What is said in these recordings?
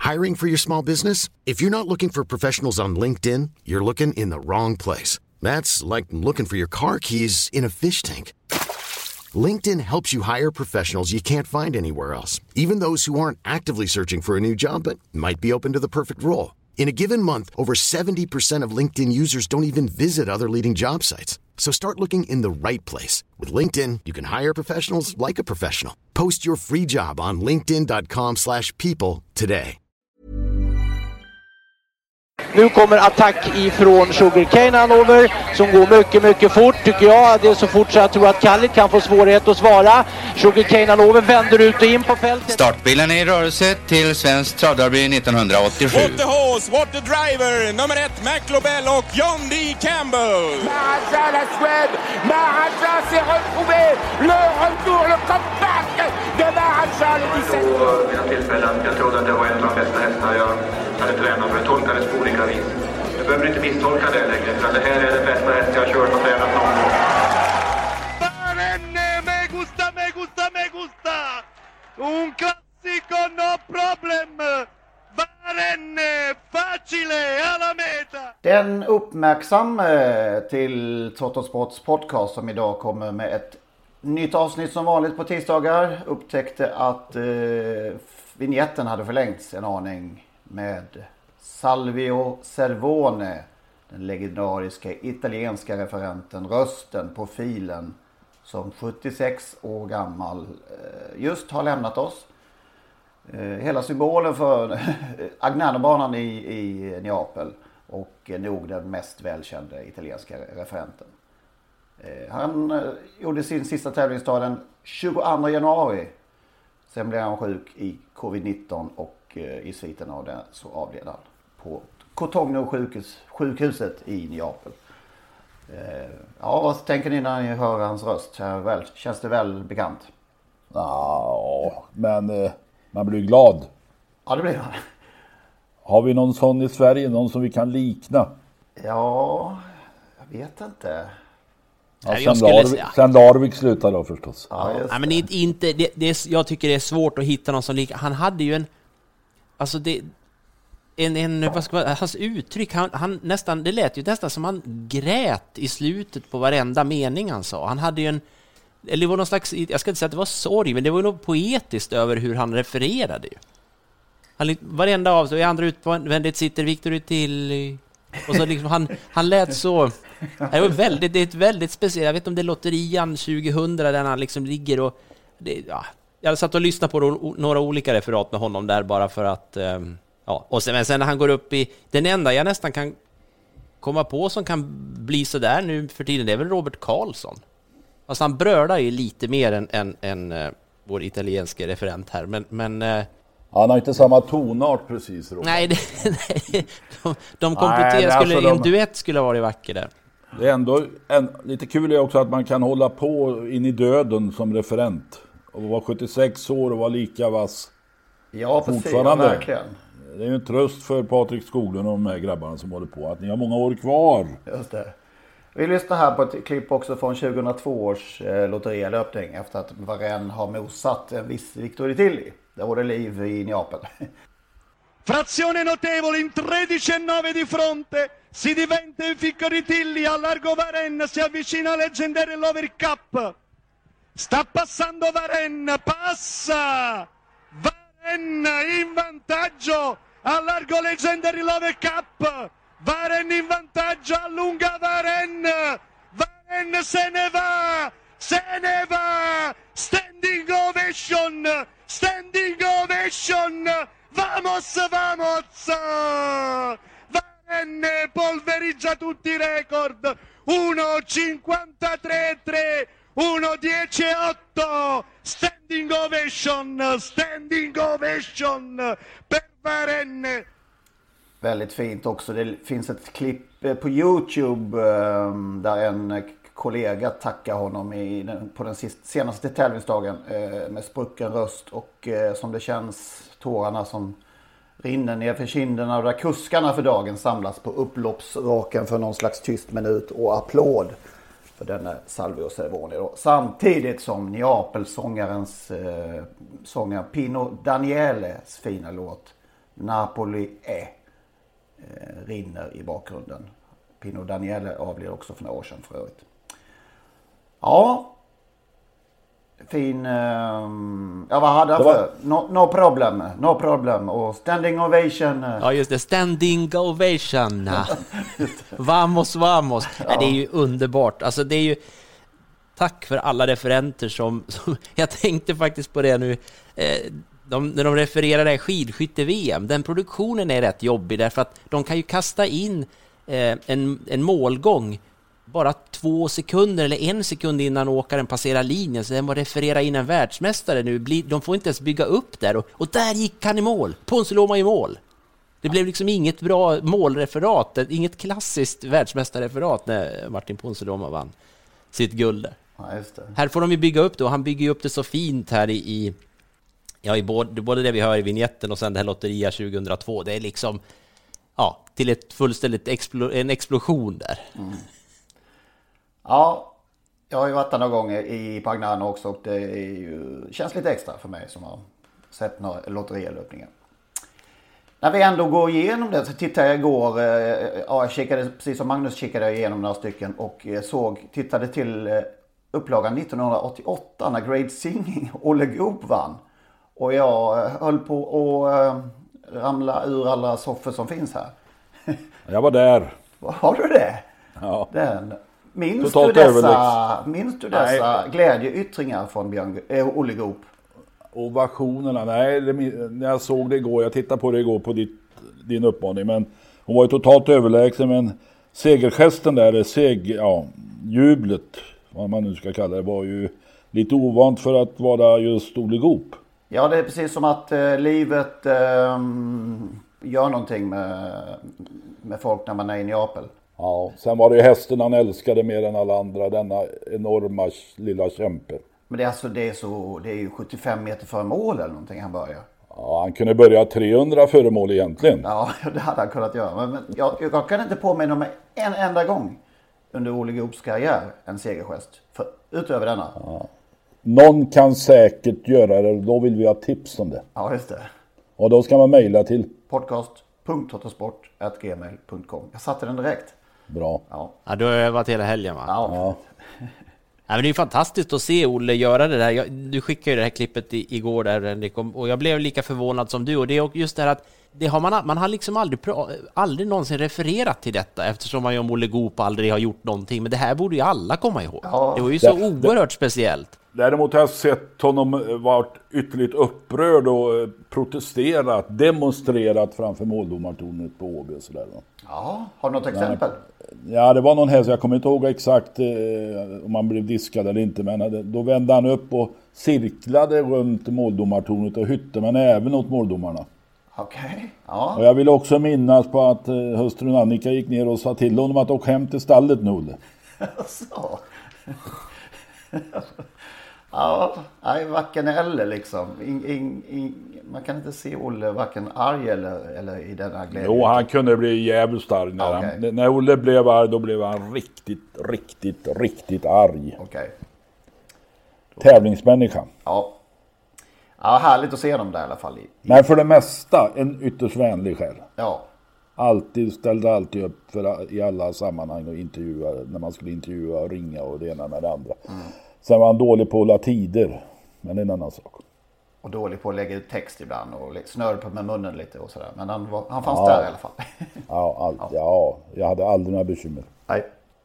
Hiring for your small business? If you're not looking for professionals on LinkedIn, you're looking in the wrong place. That's like looking for your car keys in a fish tank. LinkedIn helps you hire professionals you can't find anywhere else, even those who aren't actively searching for a new job but might be open to the perfect role. In a given month, over 70% of LinkedIn users don't even visit other leading job sites. So start looking in the right place. With LinkedIn, you can hire professionals like a professional. Post your free job on linkedin.com/people today. Nu kommer attack ifrån Sugarcane Hanover som går mycket fort tycker jag. Det är så fort så jag tror att Kallit kan få svårighet att svara. Sugarcane Hanover vänder ut och in på fältet. Startbilen är i rörelse till Svensk Travderby 1987. What the horse, what the driver, nummer 1 McLobel och John D. Campbell. Maharaja la Suède, Maharaja s'est retrouvé, le retour, le comeback de Maharaja le 17. Vid ett tillfälle jag trodde att det var en av de bästa hästarna jag hade tränat för, tolkades på olika vis. Jag behöver inte misstolka det längre, för det här är det bästa häst jag har kört och tränat någon gång. Varenne, me gusta! Un classico, no problem! Varenne, facile, alla meta! Den uppmärksamme till Trottosports podcast som idag kommer med ett nytt avsnitt som vanligt på tisdagar upptäckte att vignetten hade förlängts en aning med Salvio Cervone, den legendariska italienska referenten, rösten, profilen som 76 år gammal just har lämnat oss. Hela symbolen för Agnano-banan i Neapel och nog den mest välkända italienska referenten. Han gjorde sin sista tävlingsdag den 22 januari. Sen blev han sjuk i covid-19 och i sviten av det så avled han på Cotogno sjukhuset i Neapel. Ja, vad tänker ni när ni hör hans röst? Känns det väl bekant? Ja, men man blir glad. Ja, det blir man. Har vi någon sån i Sverige? Någon som vi kan likna? Ja, jag vet inte. Ja, sen Darvik slutade då förstås. Ja, men inte jag tycker det är svårt att hitta någon som lika. Han hade ju alltså hans uttryck, han nästan, det lät ju nästan som han grät i slutet på varenda mening han sa. Han hade ju eller det var någon slags, jag ska inte säga att det var sorg, men det var något poetiskt över hur han refererade ju. Varenda av sig, i andra utvändigt sitter Victor till och så liksom han lät så. Det är ett väldigt speciellt. Jag vet inte om det är lotterian 2000 där han liksom ligger och jag satt och lyssnade på några olika referat med honom där bara för att och sen när han går upp i den enda jag nästan kan komma på som kan bli så där nu för tiden, det är väl Robert Karlsson. Alltså han brölar ju lite mer än vår italienska referent här, men han har inte samma tonart precis, Robert. Nej, de kompletterar, en duett skulle ha varit vacker där. Det är ändå lite kul är också att man kan hålla på in i döden som referent och vara 76 år och vara lika vass. Ja, precis, verkligen. Det är ju en tröst för Patrik Skoglund och de här grabbarna som håller på att ni har många år kvar. Just det. Vi lyssnar här på ett klipp också från 2002 års lotterilöpning efter att Varenne har mosat en viss Victor Tilly. Där var det liv i Neapel. Frazione notevole in 13-9 di fronte, si diventa il Victor Tilly, a largo Varenne, si avvicina Legendary Lover Cup. Sta passando Varenne, passa! Varenne in vantaggio, a largo Legendary Lover Cup. Varenne in vantaggio, allunga Varenne. Varenne se ne va, standing ovation, vamos, Varenne polvereggia tutti i record, 1.53.3, 1.10.8, standing ovation per Varenne. Väldigt fint också. Det finns ett klipp på YouTube där en kollega tackar honom på den senaste tävlingsdagen med sprucken röst och som det känns tårarna som rinner ner för kinderna och där kuskarna för dagen samlas på upploppsraken för någon slags tyst minut och applåd för denna Salvio Cervone då. Samtidigt som Neapel-sångaren Pino Danieles fina låt Napoli rinner i bakgrunden. Pino Daniele avled också för några år sedan för övrigt. Ja. Fin... vad hade han för? No problem. Och standing ovation. Ja, just det. Standing ovation. Vamos. Ja. Det är ju underbart. Alltså det är ju... Tack för alla referenter som jag tänkte faktiskt på det nu. När de refererar det här skidskytte-VM, den produktionen är rätt jobbig därför att de kan ju kasta in en målgång bara 2 sekunder eller 1 sekund innan åkaren passerar linjen, så den må referera in en världsmästare nu. De får inte ens bygga upp där och där gick han i mål. Ponsiluoma i mål. Det blev liksom inget bra målreferat, inget klassiskt världsmästarreferat när Martin Ponsiluoma vann sitt guld där. Ja, just det. Här får de ju bygga upp det, och han bygger ju upp det så fint här i både det vi hör i vignetten och sen det här Lotteria 2002. Det är liksom till ett fullständigt en explosion där. Mm. Ja, jag har ju varit där några gånger i Pagnano också, och det känns lite extra för mig som har sett några lotterilöpningar. När vi ändå går igenom det så tittade jag igår, jag kikade, precis som Magnus kikade jag igenom några stycken och tittade till upplagan 1988 när Great Singing Olle Goop vann. Och jag höll på att ramla ur alla soffor som finns här. Jag var där. Har du det? Ja. Minns du dessa glädjeyttringar från Olle Goop? Ovationerna, nej, när jag såg det igår, jag tittade på det igår på din uppmaning, men hon var ju totalt överlägsen, men segergesten där, jublet, vad man nu ska kalla det, var ju lite ovant för att vara just Olle Goop. Ja, det är precis som att livet gör någonting med folk när man är i Neapel. Ja, sen var det ju hästen han älskade mer än alla andra, denna enorma lilla kämpe. Men det är ju 75 meter före mål eller någonting han börjar. Ja, han kunde börja 300 före mål egentligen. Ja, det hade han kunnat göra. Men jag kan inte påminna mig en enda gång under Olle Goops karriär en segergest. Utöver denna. Ja. Någon kan säkert göra det, då vill vi ha tips om det. Ja, just det. Och då ska man mejla till podcast.totosport@gmail.com. Jag satte den direkt. Bra. Ja, du har övat hela helgen, va? Ja. Ja, men det är fantastiskt att se Olle göra det där. Du skickade ju det här klippet igår där, och jag blev lika förvånad som du. Och det är just det här att man har liksom aldrig någonsin refererat till detta, eftersom man ju om Olle Goop aldrig har gjort någonting. Men det här borde ju alla komma ihåg. Ja, det var ju så oerhört speciellt. Däremot har jag sett honom varit ytterligt upprörd och protesterat, demonstrerat framför måldomartornet på Åby och sådär. Ja, har du något exempel? Ja, det var någon här, så jag kommer inte ihåg exakt om man blev diskad eller inte, men då vände han upp och cirklade runt måldomartornet och hytte, men även åt måldomarna. Okej. Ja. Och jag vill också minnas på att hustrun Annika gick ner och sa till honom att åka hem till stallet nu, Olle. Så. Ja, nej, varken eller liksom. Man kan inte se Olle varken arg eller i denna glädje. Jo, han kunde bli jävligt arg. När Olle blev arg, då blev han riktigt arg. Okej. Tävlingsmänniska. Ja, härligt att se dem där i alla fall. Men för det mesta en ytterst vänlig själ. Ja. Ställde alltid upp i alla sammanhang och intervjua, när man skulle intervjua och ringa och det ena med det andra. Mm. Sen var han dålig på att hålla tider, men det är en annan sak. Och dålig på att lägga ut text ibland och snörde på med munnen lite och sådär. Men han fanns där i alla fall. Jag hade aldrig några bekymmer. Nej.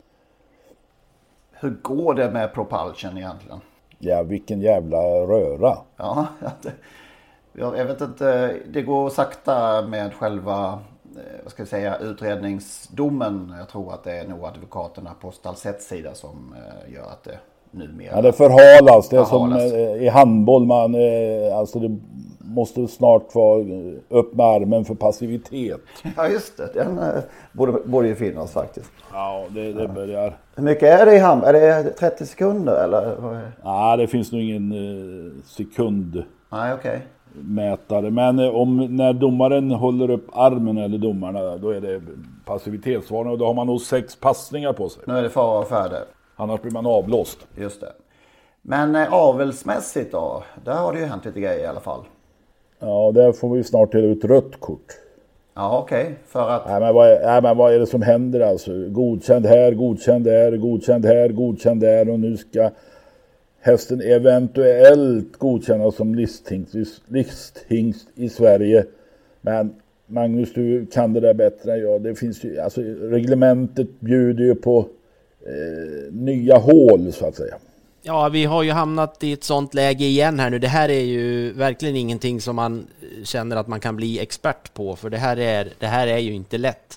Hur går det med propulsion egentligen? Ja, vilken jävla röra. Ja, jag vet inte. Det går sakta med själva utredningsdomen. Jag tror att det är nog advokaterna på Stalsets sida som gör att det numera... Ja, det förhalas. Det är som i handboll. Det måste snart vara upp med armen för passivitet. Ja, just det. Den borde ju finnas faktiskt. Ja, det börjar. Hur mycket är det i handboll? Är det 30 sekunder eller? Nej, det finns nog ingen sekund. Nej, okej. Mätare. Men när domaren håller upp armen eller domarna, då är det passivitetsvarning och då har man nog 6 passningar på sig. Nu är det fara och färde. Annars blir man avblåst. Just det. Men avelsmässigt då, där har det ju hänt lite grejer i alla fall. Ja, där får vi snart dela ut rött kort. Ja, okej. För att... Men vad är det som händer alltså? Godkänd här, godkänd där, godkänd här, godkänd där. Och nu ska hästen eventuellt godkännas som listhingst i Sverige. Men Magnus, du kan det där bättre än jag. Det finns ju, alltså, reglementet bjuder ju på nya hål så att säga. Ja, vi har ju hamnat i ett sånt läge igen här nu. Det här är ju verkligen ingenting som man känner att man kan bli expert på, för det här är ju inte lätt.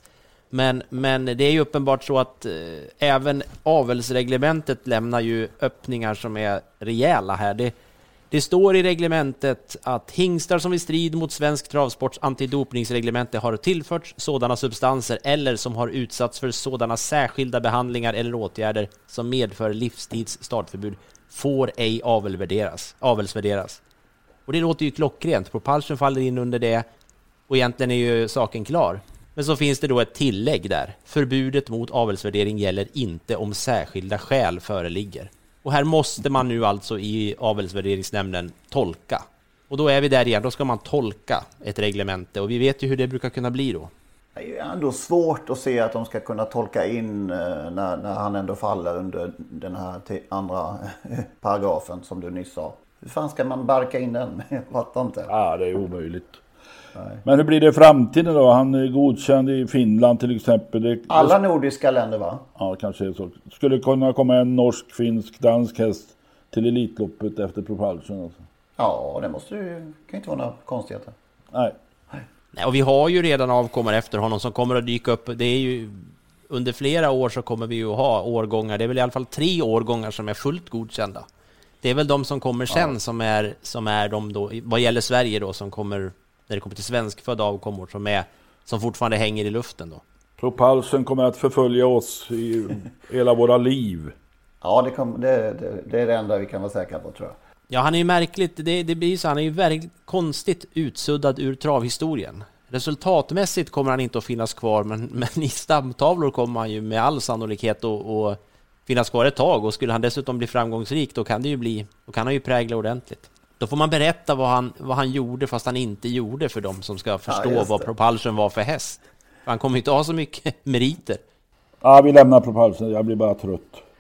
Men det är ju uppenbart så att även avelsreglementet lämnar ju öppningar som är rejäla här. Det står i reglementet att hingstar som i strid mot svensk travsports antidopningsreglemente har tillförts sådana substanser eller som har utsatts för sådana särskilda behandlingar eller åtgärder som medför livstids startförbud får ej avelsvärderas. Och det låter ju klockrent. Propulsion faller in under det och egentligen är ju saken klar. Men så finns det då ett tillägg där. Förbudet mot avelsvärdering gäller inte om särskilda skäl föreligger. Och här måste man nu alltså i avelsvärderingsnämnden tolka. Och då är vi där igen, då ska man tolka ett reglemente. Och vi vet ju hur det brukar kunna bli då. Det är ju ändå svårt att se att de ska kunna tolka in när han ändå faller under den här andra paragrafen som du nyss sa. Hur fan ska man barka in den? Jag fattar inte. Ja, det är omöjligt. Nej. Men hur blir det i framtiden då? Han är godkänd i Finland till exempel. Alla nordiska länder, va? Ja, kanske så. Skulle kunna komma en norsk, finsk, dansk häst till Elitloppet efter Propulsion alltså. Ja, det måste ju, kan inte vara några konstigheter. Nej. Och vi har ju redan avkommor efter honom som kommer att dyka upp. Det är ju under flera år så kommer vi ju ha årgångar. Det är väl i alla fall 3 årgångar som är fullt godkända. Det är väl de som kommer sen som är de då, vad gäller Sverige då, som kommer när det kommer till svenskfödda avkommor som fortfarande hänger i luften då. Propulsion kommer att förfölja oss i hela våra liv. Ja, det är det enda vi kan vara säkra på, tror jag. Ja, han är ju märkligt. Det blir så, han är ju väldigt konstigt utsuddad ur travhistorien. Resultatmässigt kommer han inte att finnas kvar, men i stamtavlor kommer han ju med all sannolikhet att finnas kvar ett tag. Och skulle han dessutom bli framgångsrik, då kan han ju prägla ordentligt. Då får man berätta vad han gjorde fast han inte gjorde för dem som ska förstå vad Propulsion var för häst. Han kommer inte ha så mycket meriter. Ja, vi lämnar Propulsion. Jag blir bara trött.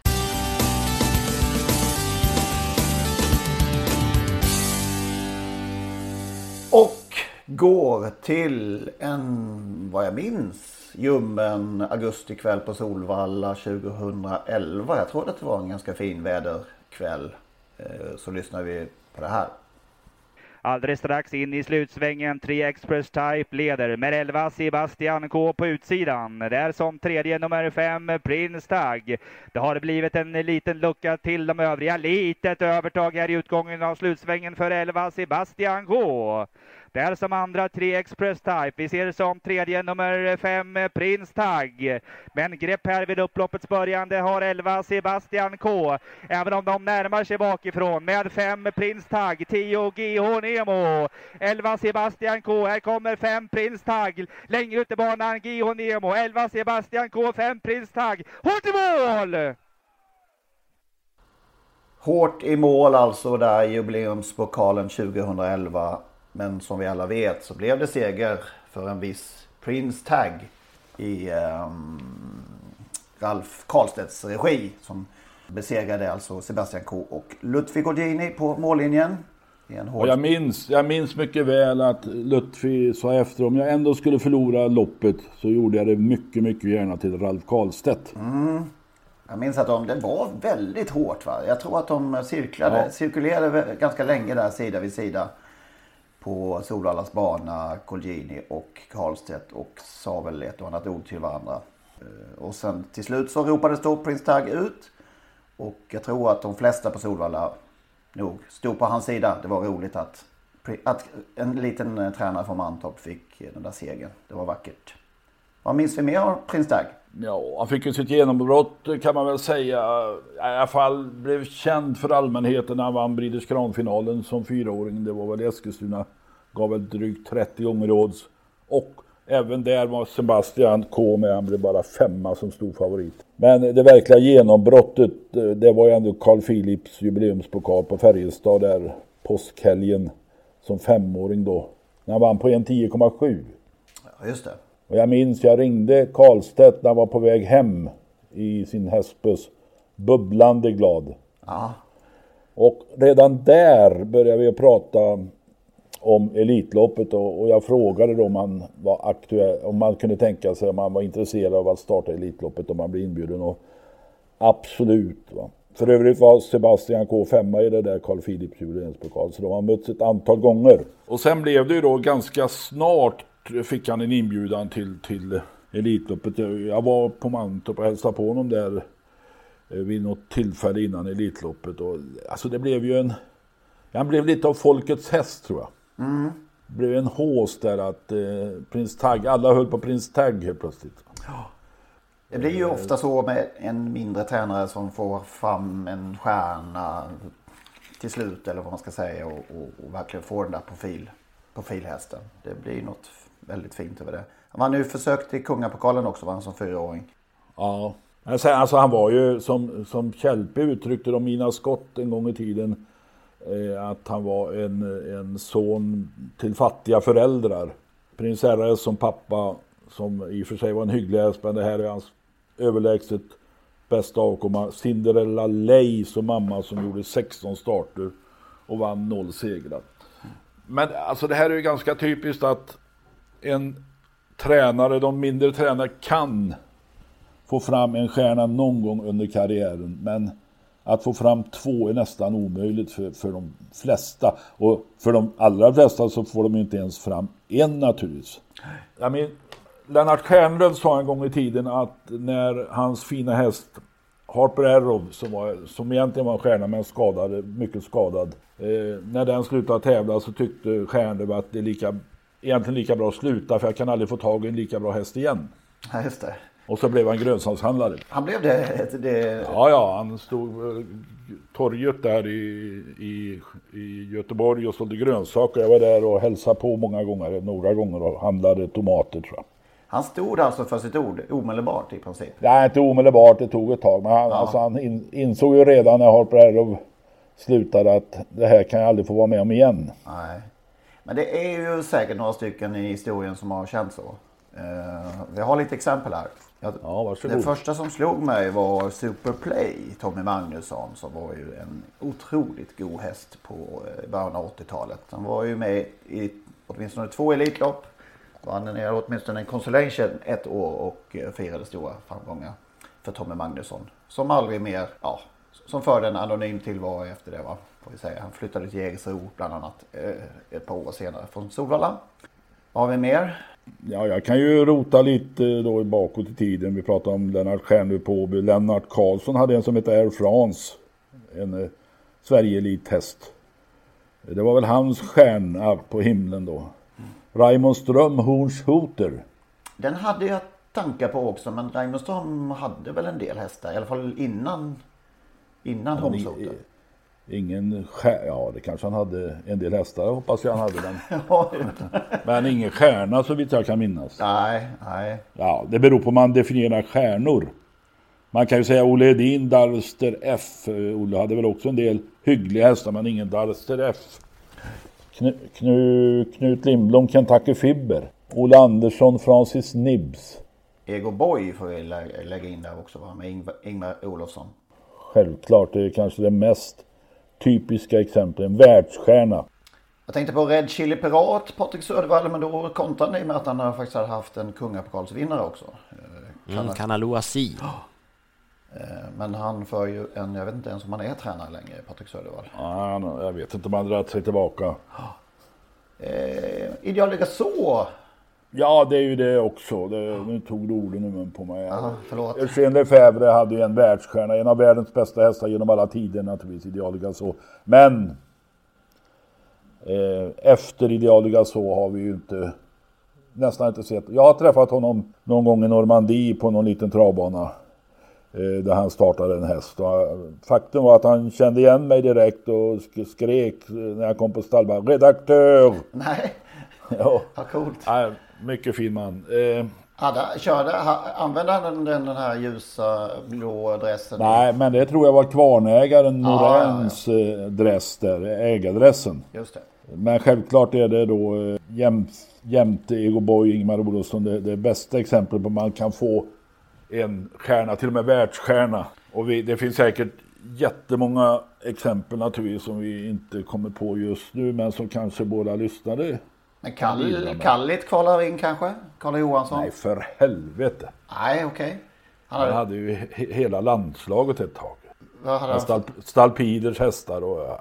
Och går till vad jag minns, ljummen augustikväll på Solvalla 2011. Jag tror att det var en ganska fin väderkväll. Så lyssnar vi på det här. Alldeles strax in i slutsvängen, 3 Express Type leder med 11 Sebastian K på utsidan. Där som tredje nummer 5 Prince Tag. Det har blivit en liten lucka till de övriga. Litet övertag här i utgången av slutsvängen för 11 Sebastian K. Där som andra 3 Express Type. Vi ser som tredje nummer 5 Prince Tag. Men grepp här vid upploppets början, det har 11 Sebastian K. Även om de närmar sig bakifrån med 5 Prince Tag, 10 GH Nemo. 11 Sebastian K, här kommer 5 Prince Tag. Längre ut i banan GH Nemo. 11 Sebastian K, 5 Prince Tag. Hårt i mål! Hårt i mål alltså där i jubileumspokalen 2011. Men som vi alla vet så blev det seger för en viss Prince Tag i Ralf Karlstedts regi, som besegrade alltså Sebastian K och Lutfi Golgini på mållinjen. Och jag minns mycket väl att Lutfi sa efter, om jag ändå skulle förlora loppet så gjorde jag det mycket, mycket gärna till Ralf Karlstedt. Jag minns att det var väldigt hårt, va? Jag tror att de cirkulerade ganska länge där sida vid sida på Solvallas bana, Golgini och Karlstedt, och sa väl ett och annat ord till varandra. Och sen till slut så ropades då Prince Tag ut, och jag tror att de flesta på Solvalla nog stod på hans sida. Det var roligt att en liten tränare från Mantorp fick den där segern. Det var vackert. Vad minns vi mer av Prince Tag? Ja, han fick ju sitt genombrott kan man väl säga. I alla fall blev känd för allmänheten när han vann Breeders Crown-finalen som 4-åring. Det var väl Eskilstuna. Gav väl drygt 30 gånger odds. Och även där var Sebastian K med. Han blev bara 5 som stor favorit. Men det verkliga genombrottet, det var ju ändå Carl Philips jubileumspokal på Färjestad där påskhelgen som 5-åring då. När han vann på 1:10,7. Ja, just det. Och jag minns, jag ringde Karlstedt när han var på väg hem i sin hästbuss. Bubblande glad. Ja. Och redan där började vi att prata om Elitloppet och jag frågade då om han var aktuell, om man kunde tänka sig, om man var intresserad av att starta Elitloppet om man blev inbjuden, och absolut va. För övrigt var Sebastian K. 5 i det där Carl Philips jubileumspokal, så de har mötts ett antal gånger. Och sen blev det ju då ganska snart fick han en inbjudan till Elitloppet. Jag var på Mantorp och hälsade på honom där vid något tillfälle innan Elitloppet. Och, alltså det blev ju han blev lite av folkets häst, tror jag. Mm. Det blev en hås där att Prins Tagg, alla höll på Prins Tagg helt plötsligt. Ja. Det blir ju ofta så med en mindre tränare som får fram en stjärna till slut, eller vad man ska säga, och verkligen får den där profilhästen. Det blir något väldigt fint över det. Han har nu försökt i Kungapokalen också, var han som 4-åring. Ja, alltså han var ju som Kjellpe uttryckte de Mina Skott en gång i tiden, att han var en son till fattiga föräldrar. Prins RS som pappa, som i och för sig var en hygglig häst, men det här är hans överlägset bästa avkomma. Cinderella Ley som mamma, som gjorde 16 starter och vann 0 segrar. Men alltså det här är ju ganska typiskt att en tränare, de mindre tränare, kan få fram en stjärna någon gång under karriären, men att få fram 2 är nästan omöjligt för de flesta, och för de allra flesta så får de inte ens fram en naturligtvis. Jag menar, Lennart Stjärnlöv sa en gång i tiden att när hans fina häst Harper Arrow, som egentligen var en stjärna men mycket skadad, när den slutade tävla så tyckte Stjärnlöv att det är egentligen lika bra att sluta, för jag kan aldrig få tag i en lika bra häst igen. Ja, just det. Och så blev han grönsakshandlare. Han blev det? Ja, han stod torget där i Göteborg och sålde grönsaker. Jag var där och hälsade på några gånger och handlade tomater, tror jag. Han stod alltså för sitt ord omedelbart i princip? Nej, inte omedelbart, det tog ett tag. Men han insåg ju redan när Harper Arrow slutade att det här kan jag aldrig få vara med om igen. Nej, men det är ju säkert några stycken i historien som har känt så. Vi har lite exempel här. Det första som slog mig var Superplay, Tommy Magnusson, som var ju en otroligt god häst på början av 80-talet. Han var ju med i åtminstone 2 elitlopp. Han är åtminstone en consolation 1 år och firade stora framgångar för Tommy Magnusson. Som aldrig mer, som förde en anonym tillvaro efter det, va, får vi säga. Han flyttade till Jägersro bland annat ett par år senare från Solvalla. Vad har vi mer? Ja, jag kan ju rota lite då bakåt i tiden. Vi pratar om Lennart Stjärnlöv på Åby. Lennart Karlsson hade en som heter Air France. En Sverige-elithäst. Det var väl hans stjärna på himlen då. Raymond Ström, Hornshoter. Den hade jag tankar på också, men Raymond Ström hade väl en del hästar. I alla fall innan Hornshoter. Det kanske han hade en del hästar, hoppas jag han hade den. Men ingen stjärna så vitt jag kan minnas. Nej. Ja, det beror på hur man definierar stjärnor. Man kan ju säga Olle Edin, Darster F. Olle hade väl också en del hyggliga hästar, men ingen Darster F. Knut Lindblom, Kentucky Fibber. Olle Andersson, Francis Nibbs. Ego Boy får vi lägga in där också, va? Med Ingmar Olofsson. Självklart, det är kanske det mest typiska exemplet. En världsstjärna. Jag tänkte på Red Chili Pirat, Patrik Södervall, men då kontrade ni med att han faktiskt hade haft en kungapokalsvinnare också. Kanalua Si. Men han för ju jag vet inte ens om han är tränare längre, Patrik Södervall. Ja, jag vet inte om han dragit sig tillbaka. Idealiga så. Ja, det är ju det också. Nu tog du orden i mun på mig. Förlåt. Eugène Lefebvre hade ju en världsstjärna. En av världens bästa hästar genom alla tider naturligtvis, Idealiga så. Men efter Idealiga så har vi ju nästan inte sett. Jag har träffat honom någon gång i Normandie på någon liten travbana. Där han startade en häst. Och faktum var att han kände igen mig direkt och skrek när jag kom på stallbanan: redaktör! Nej, ja. Vad coolt. Ja, mycket fin man. Använde han den här ljusa blå dressen? Nej, men det tror jag var kvarnägaren Noréns dress där, ägardressen. Just Men självklart är det då jämte Ego Boy, Ingemar Olofsson det bästa exemplet på man kan få en stjärna, till och med världsstjärna. Och det finns säkert jättemånga exempel naturligtvis som vi inte kommer på just nu, men som kanske båda lyssnade. Men Kallit kvalar in kanske? Karl Johansson? Nej, för helvete. Nej, okej. Han hade ju hela landslaget ett tag. Vad hade han? Stalpiders hästar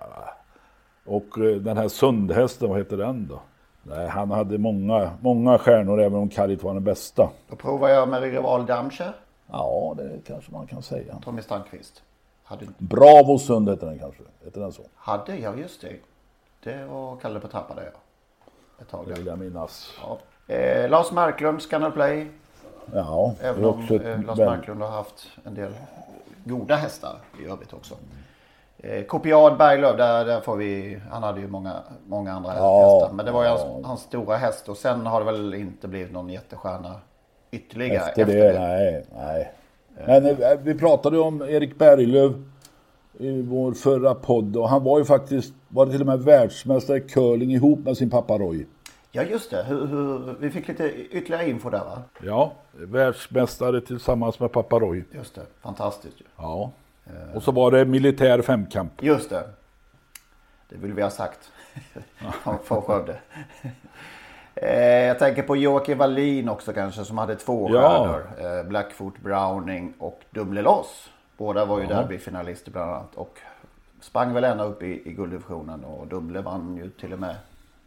och den här Sundhästen, vad heter den då? Nej, han hade många stjärnor, även om Kallit var den bästa. Då provar jag med rival Damscher. Ja, det kanske man kan säga. Tommy Stanqvist. Bravo Sund heter den kanske. Heter den så? Hade, ja just det. Det var Kalle på tappade jag. Ett tag. Det vill jag minnas. Ja. Lars Marklund, Scandal Play. Ja. Även om Lars Marklund har haft en del goda hästar i övrigt också. Kopiad Berglöf, där får vi, han hade ju många andra hästar. Men det var ju hans stora häst, och sen har det väl inte blivit någon jättestjärna ytterligare efter det. Nej. Men vi pratade om Erik Berglöf i vår förra podd, och han var ju faktiskt, var till och med världsmästare i curling ihop med sin pappa Roy. Ja just det, vi fick lite ytterligare info där va? Ja, världsmästare tillsammans med pappa Roy. Just det, fantastiskt ju. Ja, och så var det militär femkamp. Just det, det vill vi ha sagt. För Skövde. Jag tänker på Joakim Wallin också kanske, som hade 2 stjärnor. Blackfoot Browning och Dumle Loss. Båda var ju derbyfinalister bland annat. Och sprang väl ända upp i gulddivisionen. Och Dumle vann ju till och med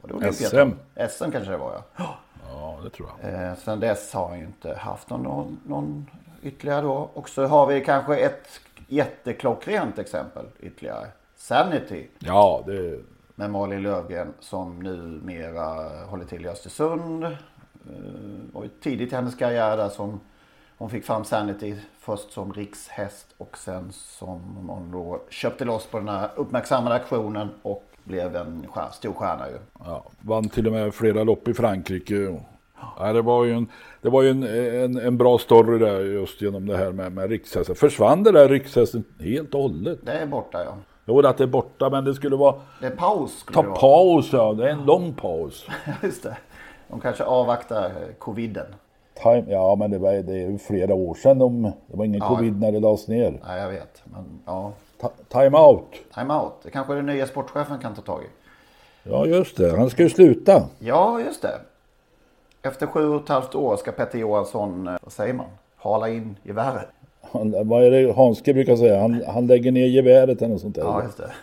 SM kanske det var, ja. Ja, det tror jag. Sen dess har han ju inte haft någon ytterligare då. Och så har vi kanske ett jätteklockrent exempel ytterligare. Sanity. Ja, det... Med Malin Lövgren som numera håller till i Östersund. Och tidigt i hennes karriär där som hon fick fram Sanity. Först som rikshäst och sen som hon då köpte loss på den här uppmärksammade aktionen och blev en stor stjärna ju. Ja, vann till och med flera lopp i Frankrike. Ja, det var ju en bra story där just genom det här med rikshästen. Försvann det där rikshästen helt och hållet? Det är borta, ja. Jo, att det är borta, men det skulle vara... Det är paus. Paus, ja. Det är en lång paus. Just det. De kanske avvaktar coviden. Ja, men det är ju flera år sedan. Det var ingen covid när det lades ner. Nej, jag vet. Men, ja. Time out. Det kanske den nya sportchefen kan ta tag i. Ja, just det. Han ska ju sluta. Ja, just det. Efter 7,5 år ska Petter Johansson, vad säger man, hala in geväret. Vad är det Hanske brukar säga? Han lägger ner geväret eller något sånt där. Ja, just det.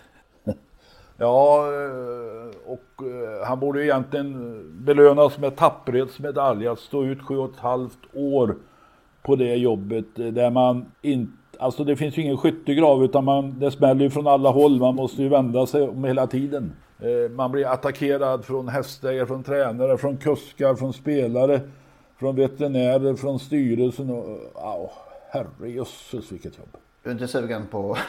Ja, och han borde ju egentligen belönas med tapperhetsmedalj. Att stå ut 7,5 år på det jobbet. Där man inte... Alltså det finns ju ingen skyttegrav, utan det smäller ju från alla håll. Man måste ju vända sig om hela tiden. Man blir attackerad från hästägare, från tränare, från kuskar, från spelare, från veterinärer, från styrelsen. Och, herrejösses vilket jobb. Du är inte sugen på att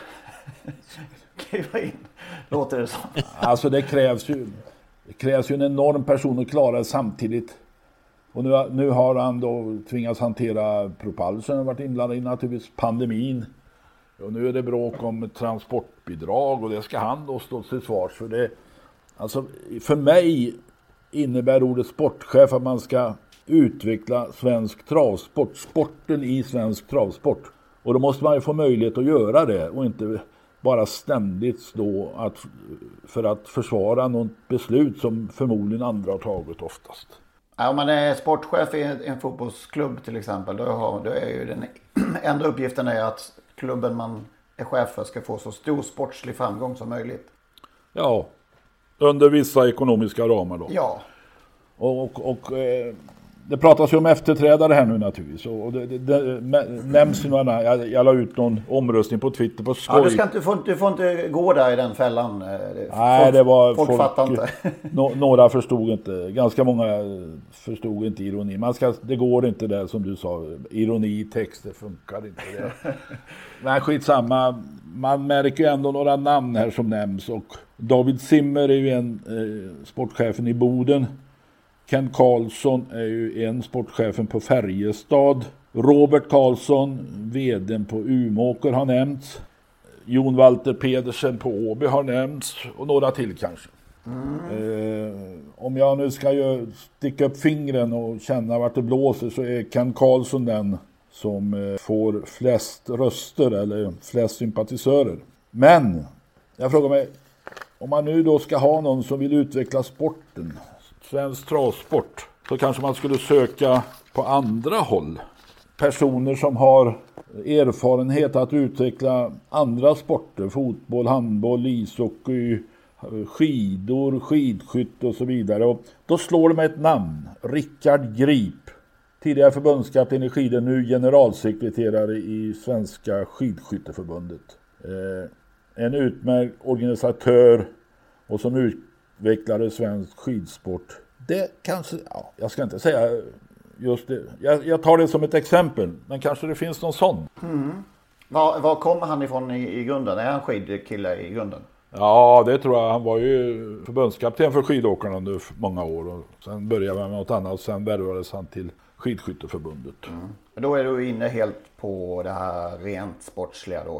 kliva in, låter det som. Alltså det krävs ju en enorm person att klara det samtidigt. Och nu har han då tvingats hantera propulsen, har varit inblandad i naturligtvis pandemin. Och nu är det bråk om transportbidrag, och det ska han då stå till svars för det. Alltså för mig innebär ordet sportchef att man ska utveckla svensk travsport, sporten i svensk travsport. Och då måste man ju få möjlighet att göra det och inte bara ständigt stå för att försvara något beslut som förmodligen andra har tagit oftast. Ja, om man är sportchef i en fotbollsklubb till exempel, då är ju den enda uppgiften är att klubben man är chef för ska få så stor sportslig framgång som möjligt. Ja, under vissa ekonomiska ramar då. Ja. Och det pratas ju om efterträdare här nu naturligtvis. Och det nämns ju några, jag la ut någon omröstning på Twitter på skoj. Ja, du får inte gå där i den fällan. Nej, det var folk fattar inte. Några förstod inte. Ganska många förstod inte ironi. Det går inte där som du sa. Ironi i text, det funkar inte. Men skitsamma. Man märker ju ändå några namn här som nämns. Och David Zimmer är ju sportchefen i Boden. Ken Karlsson är ju sportchefen på Färjestad. Robert Karlsson, vdn på Umeåker, har nämnts. Jon Walter Pedersen på Åby har nämnts. Och några till kanske. Om jag nu ska sticka upp fingren och känna vart det blåser, så är Ken Karlsson den som får flest röster eller flest sympatisörer. Men jag frågar mig, om man nu då ska ha någon som vill utveckla sporten, svensk travsport, så kanske man skulle söka på andra håll. Personer som har erfarenhet att utveckla andra sporter, fotboll, handboll, ishockey, skidor, skidskytt och så vidare. Och då slår det med ett namn, Rickard Grip, tidigare förbundskapten i skidor, nu generalsekreterare i Svenska skidskytteförbundet. En utmärkt organisatör och som utvecklade svensk skidsport. Det kanske, jag ska inte säga just det. Jag tar det som ett exempel, men kanske det finns någon sån. Var kommer han ifrån i grunden? Är han skidkille i grunden? Ja, det tror jag. Han var ju förbundskapten för skidåkarna under många år. Och sen började han med något annat. Sen värvades han till skidskytteförbundet. Då är du inne helt på det här rent sportsliga då.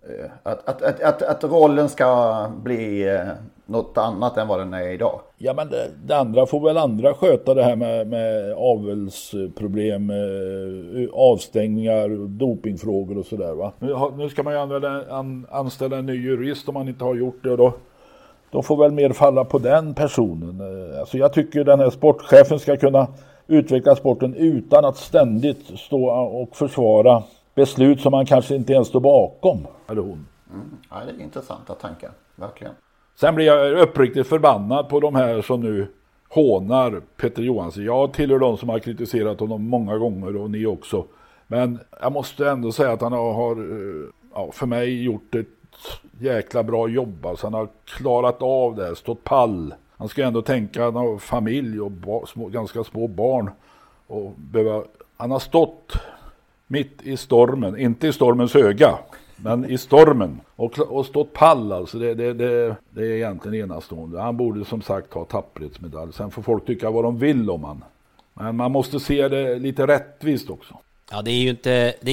Att rollen ska bli något annat än vad den är idag. Ja, men det andra får väl andra sköta, det här med avelsproblem, avstängningar, dopingfrågor och sådär, va. Nu ska man ju anställa en ny jurist om man inte har gjort det, och då får väl mer falla på den personen. Alltså jag tycker den här sportchefen ska kunna utveckla sporten utan att ständigt stå och försvara beslut som man kanske inte ens står bakom, eller hon. Ja, det är intressanta tankar, verkligen. Sen blir jag uppriktigt förbannad på de här som nu hånar Peter Johansson. Jag tillhör de som har kritiserat honom många gånger, och ni också. Men jag måste ändå säga att han har för mig gjort ett jäkla bra jobb. Alltså han har klarat av det, stått pall. Han ska ändå tänka, han har familj och ganska små barn. Och han har stått mitt i stormen, inte i stormens öga, men i stormen, och stått pall. Alltså det är egentligen enastående. Han borde som sagt ha tapperhetsmedalj. Sen får folk tycka vad de vill om han. Men man måste se det lite rättvist också. Ja, det är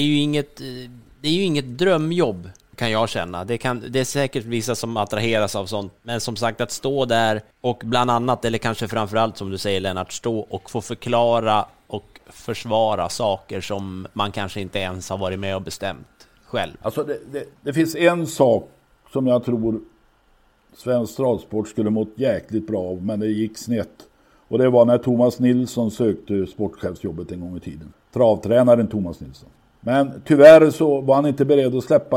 ju inget drömjobb, kan jag känna. Det är säkert vissa som attraheras av sånt. Men som sagt, att stå där och bland annat, eller kanske framförallt som du säger Lennart, stå och få förklara och försvara saker som man kanske inte ens har varit med och bestämt själv. Alltså det finns en sak som jag tror svensk travsport skulle mått jäkligt bra av, men det gick snett. Och det var när Thomas Nilsson sökte sportchefsjobbet en gång i tiden. Travtränaren Thomas Nilsson. Men tyvärr så var han inte beredd att släppa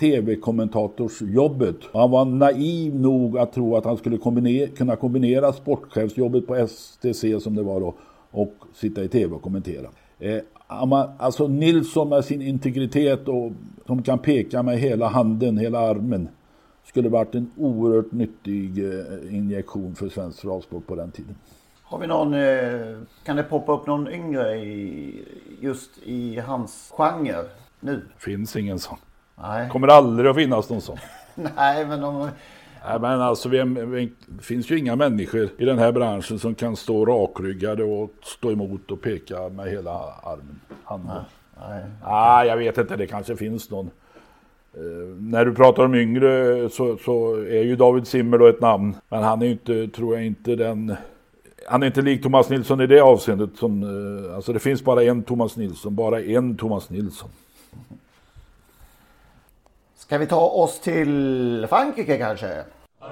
tv-kommentatorsjobbet. Han var naiv nog att tro att han skulle kunna kombinera sportchefsjobbet på STC som det var då, och sitta i tv och kommentera. Alltså Nilsson med sin integritet och som kan peka med hela handen, hela armen, skulle varit en oerhört nyttig injektion för svensk travsport på den tiden. Har vi någon, kan det poppa upp någon yngre just i hans genre nu? Finns ingen sån. Nej. Kommer aldrig att finnas någon sån. Nej, men Nej, men alltså det finns ju inga människor i den här branschen som kan stå rakryggade och stå emot och peka med hela armen, handen. Nej, jag vet inte, det kanske finns någon. När du pratar om yngre så är ju David Zimmer då ett namn, men han är ju inte, tror jag inte han är inte lik Thomas Nilsson i det avseendet som, alltså det finns bara en Thomas Nilsson. Ska vi ta oss till Frankrike kanske?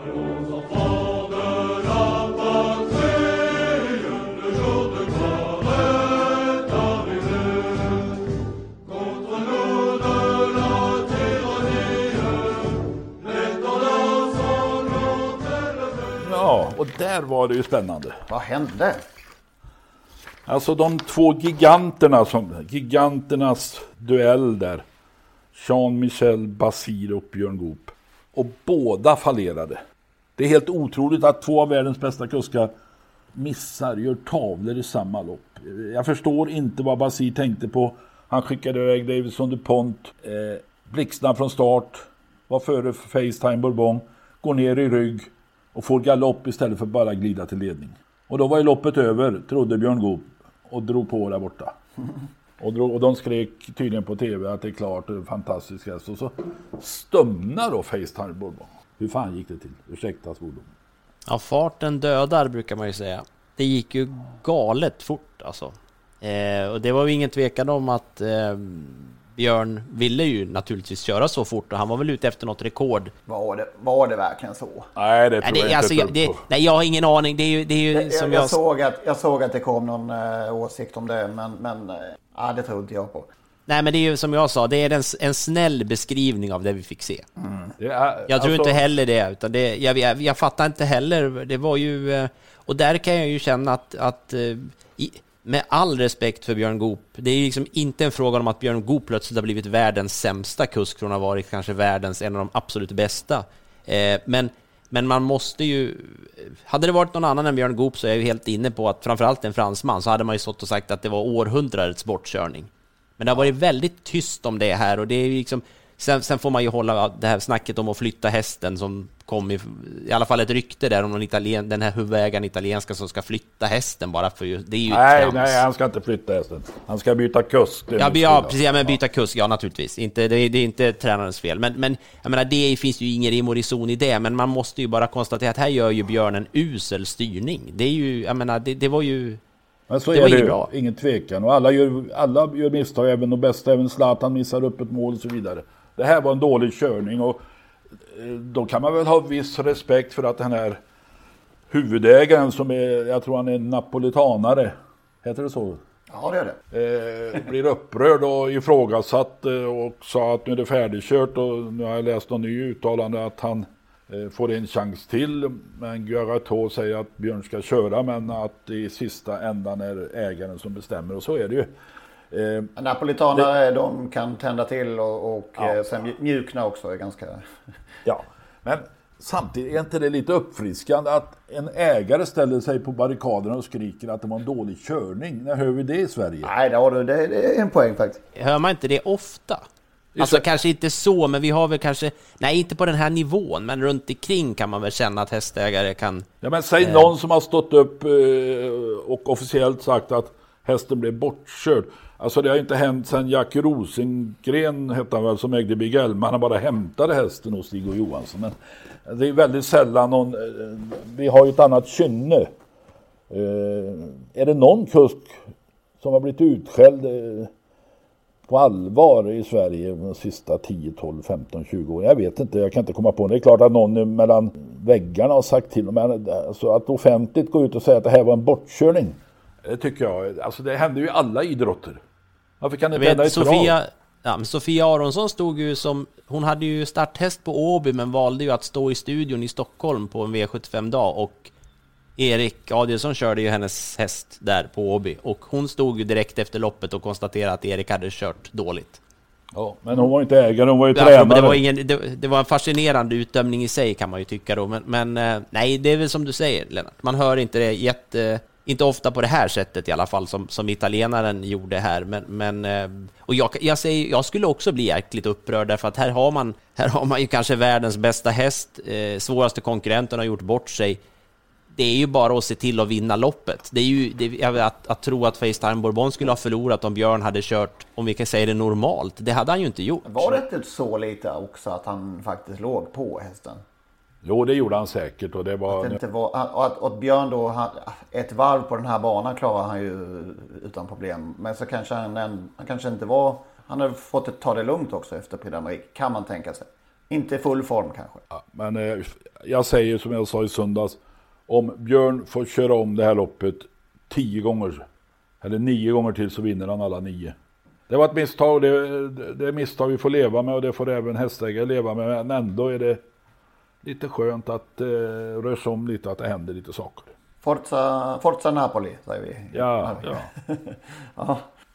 Ja, och där var det ju spännande. Vad hände? Alltså de två giganternas duell där. Jean-Michel Basir och Björn Goop. Och båda fallerade. Det är helt otroligt att två av världens bästa kuskar gör tavlor i samma lopp. Jag förstår inte vad Basir tänkte på. Han skickade iväg Davison DuPont. Blixtsnabb från start. Var före FaceTime Bourbon. Går ner i rygg. Och får galopp istället för bara glida till ledning. Och då var ju loppet över, trodde Björn Goop. Och drog på där borta. Och de skrek tydligen på tv att det är klart, det är fantastiskt. Och så stumnar då FaceTime Bourbon. Hur fan gick det till? Ursäkta svordom. Ja, farten dödar brukar man ju säga. Det gick ju galet fort alltså. Och det var ju ingen tvekan om att Björn ville ju naturligtvis köra så fort och han var väl ute efter något rekord. Var det verkligen så? Nej, det tror jag inte. Nej, jag har ingen aning. Det är ju som jag såg att det kom någon åsikt om det, men det tror inte jag på. Nej, men det är ju som jag sa, det är en snäll beskrivning av det vi fick se. Jag tror inte heller det, utan jag fattar inte heller. Det var ju, och där kan jag ju känna att med all respekt för Björn Goop, det är ju liksom inte en fråga om att Björn Goop plötsligt har blivit världens sämsta kusk från att ha varit kanske världens en av de absolut bästa. Men man måste ju, hade det varit någon annan än Björn Goop så är jag ju helt inne på att framförallt en fransman så hade man ju stått och sagt att det var århundradets bortkörning. Men det har varit väldigt tyst om det här och det är ju liksom, sen får man ju hålla det här snacket om att flytta hästen som kom i alla fall ett rykte där om den här huvudägaren italienska som ska flytta hästen bara för det är ju nej, han ska inte flytta hästen. Han ska byta kusk. Men byta kusk, ja naturligtvis. Inte, det är inte tränarens fel. Men jag menar, det finns ju ingen rim och reson i det, men man måste ju bara konstatera att här gör ju Björn en usel styrning. Det är ju, jag menar, det var ju. Men så är det ju bra. Ingen tvekan. Och alla gör misstag, även de bästa, även Zlatan missar upp ett mål och så vidare. Det här var en dålig körning och då kan man väl ha viss respekt för att den här huvudägaren som är, jag tror han är napolitanare, heter det så? Ja, det är det. Blir upprörd och ifrågasatt och sa att nu är det färdigkört och nu har jag läst någon ny uttalande att han får en chans till, men Guarato säger att Björn ska köra men att i sista ändan är ägaren som bestämmer och så är det ju. Napolitanare, de kan tända till och sen mjukna också är ganska. Ja, men samtidigt är inte det lite uppfriskande att en ägare ställer sig på barrikaderna och skriker att det var en dålig körning. När hör vi det i Sverige? Nej, det är en poäng faktiskt. Hör man inte det ofta? Alltså kanske inte så, men vi har väl kanske, nej inte på den här nivån, men runt omkring kan man väl känna att hästägare kan. Ja, men säg någon som har stått upp och officiellt sagt att hästen blev bortkörd. Alltså det har inte hänt sedan Jack Rosengren hette han väl som ägde Big L. Man har bara hämtade hästen hos Stig och Johansson. Men det är väldigt sällan någon, vi har ju ett annat kynne. Är det någon kusk som har blivit utskälld på allvar i Sverige de sista 10, 12, 15, 20 år? Jag vet inte, jag kan inte komma på det. Det är klart att någon mellan väggarna har sagt till dem, men alltså att offentligt gå ut och säga att det här var en bortkörning. Det tycker jag, alltså det händer ju i alla idrotter. Varför kan det inte hända i trav? Men Sofia Aronsson stod ju som, hon hade ju starthäst på Åby men valde ju att stå i studion i Stockholm på en V75-dag och Erik Adielsson körde ju hennes häst där på Åby och hon stod ju direkt efter loppet och konstaterade att Erik hade kört dåligt. Ja, men hon var inte ägare, hon var ju tränare. Det var en fascinerande utdömning i sig kan man ju tycka då, men nej, det är väl som du säger Lennart, man hör inte det inte ofta på det här sättet i alla fall som italienaren gjorde här, men och jag skulle också bli jäkligt upprörd därför att här har man ju kanske världens bästa häst, svåraste konkurrenten har gjort bort sig. Det är ju bara att se till att vinna loppet. Det är ju att tro att FaceTime Bourbon skulle ha förlorat om Björn hade kört, om vi kan säga det normalt. Det hade han ju inte gjort. Var det inte så lite också att han faktiskt låg på hästen? Jo, det gjorde han säkert och det var att Björn då ett varv på den här banan klarar han ju utan problem. Men så kanske han kanske inte var, han har fått ta det lugnt också efter Prix d'Amérique, kan man tänka sig. Inte full form kanske. Ja, men jag säger som jag sa i söndags, om Björn får köra om det här loppet 10 gånger eller 9 gånger till så vinner han alla 9. Det var ett misstag, det är misstag vi får leva med och det får även hästägare leva med, men ändå är det lite skönt att röra om lite, att det händer lite saker. Forza Napoli, säger vi. Ja. Ja.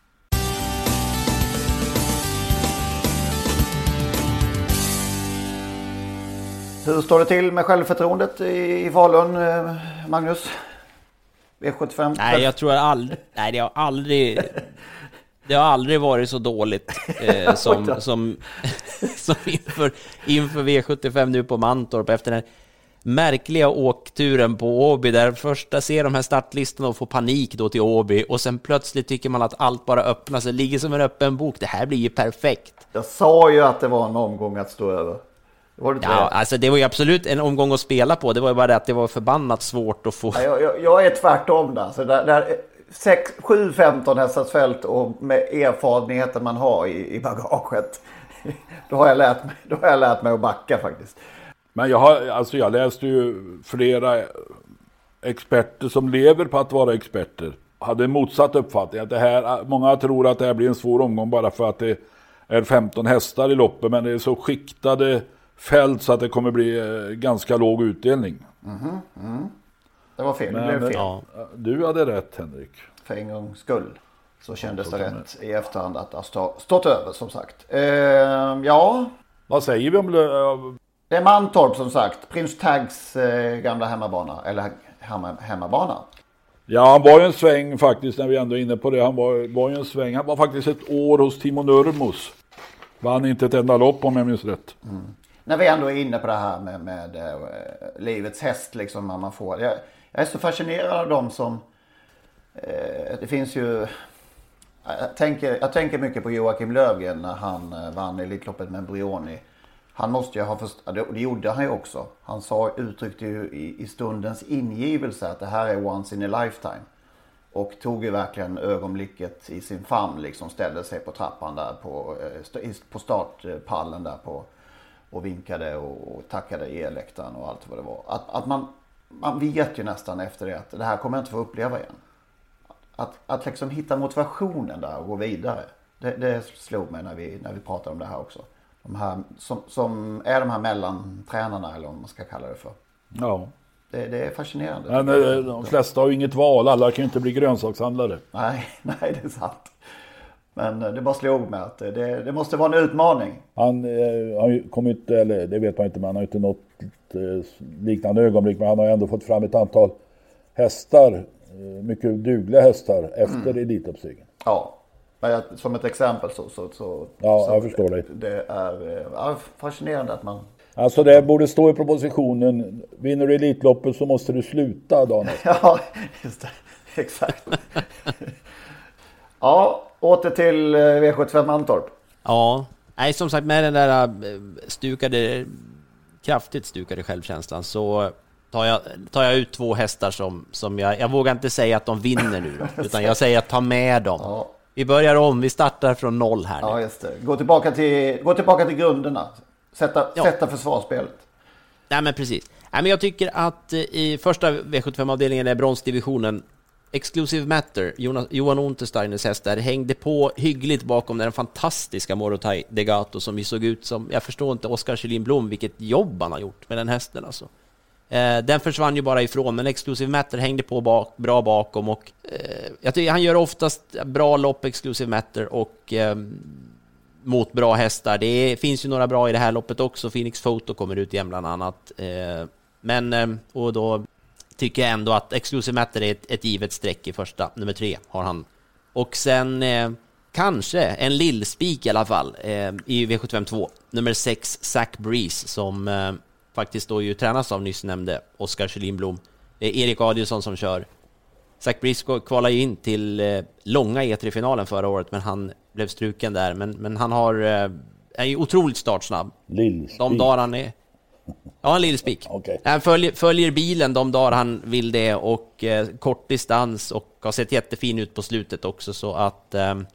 Hur står det till med självförtroendet i Falun, Magnus? V75? Nej, jag tror det har aldrig varit så dåligt som inför V75 nu på Mantorp efter den märkliga åkturen på Åby där första ser de här startlistorna och får panik då till Åby och sen plötsligt tycker man att allt bara öppnar sig, ligger som en öppen bok. Det här blir ju perfekt. Jag sa ju att det var en omgång att stå över. Alltså det var ju absolut en omgång att spela på. Det var ju bara det att det var förbannat svårt att få... Jag är tvärtom där. Så där 7-15 hästars fält och med erfarenheten man har i bagaget, då har jag lärt mig att backa faktiskt. Men jag läste ju flera experter som lever på att vara experter. Hade en motsatt uppfattning. Att många tror att det här blir en svår omgång bara för att det är 15 hästar i loppet. Men det är så skiktade fält så att det kommer bli ganska låg utdelning. Det var fel. Det blev fel. Ja, du hade rätt, Henrik. För en gångs skull så kändes det rätt i efterhand att ha stått över, som sagt. Vad säger vi om det är Mantorp, som sagt. Prins Tags gamla hemmabana. Eller hemmabana. Ja, han var ju en sväng faktiskt, när vi ändå är inne på det. Han var ju en sväng. Han var faktiskt ett år hos Timo Nurmos. Vann inte ett enda lopp, om jag minns rätt. När vi ändå är inne på det här med livets häst, liksom, man får. Jag är så fascinerad av dem som... det finns ju... Jag tänker mycket på Joakim Lövgren när han vann Elitloppet med Brioni. Han måste ju ha det gjorde han ju också. Han uttryckte ju i stundens ingivelse att det här är once in a lifetime. Och tog ju verkligen ögonblicket i sin famn, liksom ställde sig på trappan där på startpallen där och vinkade och tackade elläktaren och allt vad det var. Att man vet ju nästan efter det att det här kommer jag inte få uppleva igen. Att liksom hitta motivationen där och gå vidare. Det slog mig när vi pratade om det här också. De här som är de här mellantränarna, eller vad man ska kalla det för. Ja. Det är fascinerande. Men de flesta har ju inget val. Alla kan ju inte bli grönsakshandlare. Nej, det är sant. Men det bara slog mig att det måste vara en utmaning. Han kom inte, eller det vet man inte, men han har inte något liknande ögonblick. Men han har ändå fått fram ett antal hästar, mycket dugliga hästar efter elitloppssegern. Ja. Som ett exempel så jag förstår dig. Det är fascinerande att man... Alltså det borde stå i propositionen: vinner du Elitloppet så måste du sluta dagen efter. Ja, just det. Exakt. Ja, åter till V75 Mantorp. Ja, nej, som sagt, med den där kraftigt stukade självkänslan så tar jag ut 2 hästar som jag vågar inte säga att de vinner nu då, utan jag säger att ta med dem. Ja. Vi börjar om, vi startar från 0 här nu. Ja, just det. Gå tillbaka till grunderna. Sätta försvarsspelet. Nej, men precis. Nej, men jag tycker att i första V75-avdelningen är bronsdivisionen Exclusive Matter, Johan Untersteiners häst där, hängde på hyggligt bakom den fantastiska Morotai Degato som vi såg ut som, jag förstår inte, Oskar Kjellin Blom, vilket jobb han har gjort med den hästen alltså. Den försvann ju bara ifrån, men Exclusive Matter hängde på bra bakom och jag tycker han gör oftast bra lopp, Exclusive Matter, och mot bra hästar. Det finns ju några bra i det här loppet också. Phoenix Photo kommer ut igen bland annat. Men och då tycker jag ändå att Exclusive Matter är ett givet streck i första. Nummer 3 har han. Och sen kanske en lillspik i alla fall i V75-2. Nummer 6, Zach Breeze, som faktiskt då ju tränas av nyss nämnde Oskar Kjellin Blom. Det är Erik Adielsson som kör. Zach Breeze kvalar ju in till långa E3-finalen förra året, men han blev struken där. Men han är ju otroligt startsnabb. De dagar han är... Ja, en lillspik. Okay. Han följer bilen de dagar han vill det, och kort distans, och har sett jättefin ut på slutet också. Så att